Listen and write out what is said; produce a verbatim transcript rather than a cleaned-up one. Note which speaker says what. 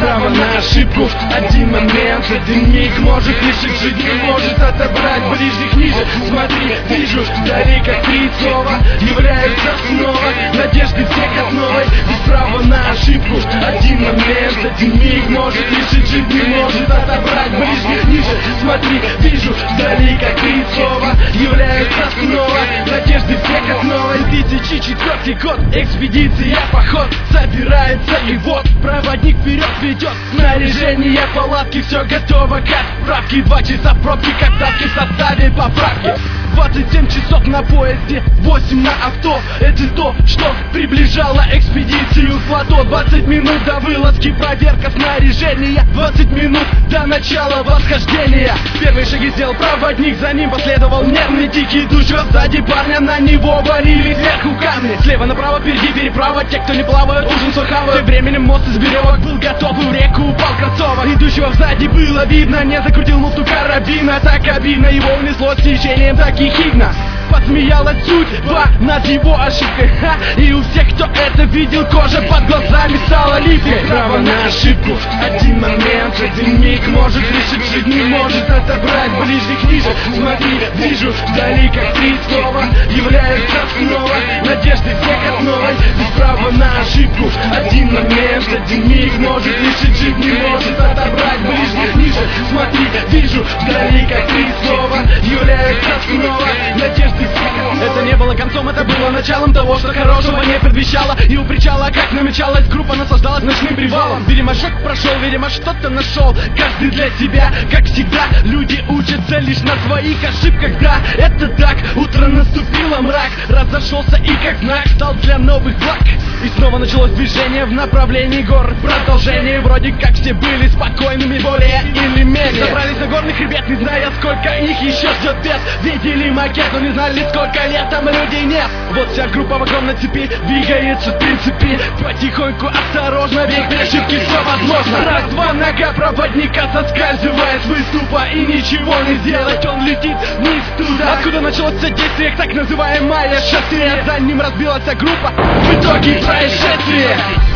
Speaker 1: право на ошибку. Один момент, один миг может лишить жизни, может отобрать ближних ниже. Смотри, вижу, вдали как три слова являются снова надежды всех от новой. Без права на ошибку. Один момент, один миг может лишить жизни, может отобрать ближних ниже. Смотри, вижу, вдали как три слова являются снова надежды всех от новой. две тысячи четвёртый год, экспедиция, поход собирается, и вот проводник вперед ведет. Снаряжение, палатки, все готово к отправке. Два часа пробки, как тапки в составе поправки. Двадцать семь часов на поезде, восемь на авто. Это то, что приближало экспедицию в плато. Двадцать минут до вылазки, проверка снаряжения. Двадцать минут до начала восхождения. Первые шаги сделал проводник, за ним последовал нервный дикий душ. Сзади парня на него валили сверху камни. Слева направо, впереди переправа. Те, кто не плавают, ужин свой хавают. Тем временем мост из веревок был готов, и в реку упал Кравцова. Идущего сзади было видно, не закрутил муфту карабина. Так обидно, его унесло с течением, так ехидно подсмеялась судьба над его ошибкой. Ха! И у всех, кто это видел, кожа под глазами стала липкой. Право на ошибку. Один момент, один миг может лишить жизни, может отобрать ближних ниже. Смотри, вижу, вдали как три слова являются снова надежды всех от новой. Без права на ошибку. Один момент, один миг может лишить жизни, может отобрать ближних ниже. Смотри, вижу, вдали как три слова являются снова надежды. Это не было концом, это было началом того, что хорошего не предвещало. И у причала, как намечалась, группа наслаждалась ночным привалом. Видимо, шок прошел, видимо, что-то нашел каждый для себя. Как всегда, люди учатся лишь на своих ошибках. Да, это так, утро наступило, мрак разошелся и как знак стал для новых благ. И снова началось движение в направлении гор. Продолжение, вроде как все были спокойными, более или менее. Собрались на горный хребет, не зная, сколько их еще ждет бед. Видели макет, но не знали, сколько лет там людей нет. Вот вся группа в огромной цепи двигается в принципе потихоньку, осторожно, ведь при ошибке все возможно. Раз-два, нога проводника соскальзывает с выступа, и ничего не сделать, он летит вниз туда, откуда началось все действие, так называемое шествие. За ним разбилась группа, в итоге происшествие.